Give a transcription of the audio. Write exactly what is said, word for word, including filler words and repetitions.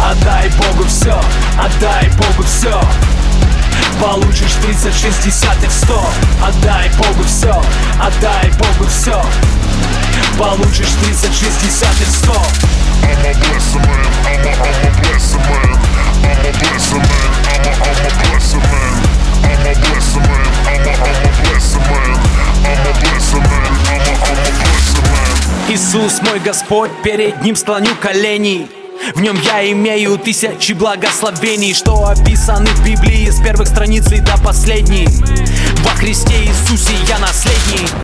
Отдай Богу все, отдай Богу все. Получишь тридцать, шестьдесят и сто. Отдай Богу все, отдай Богу все. Получишь тридцать, шестьдесят и сто. I'm a blessed man, I'm a, I'm a blessed man. I'm a blessed man, I'm a, I'm a blessed man. I'm a blessed man, I'm a, I'm a blessed man. I'm a blessed man, I'm a, I'm a blessed man. Иисус мой Господь, перед Ним склоню колени. В Нем я имею тысячи благословений, что описаны в Библии с первых страниц и до последней. Во Христе Иисусе я наследник.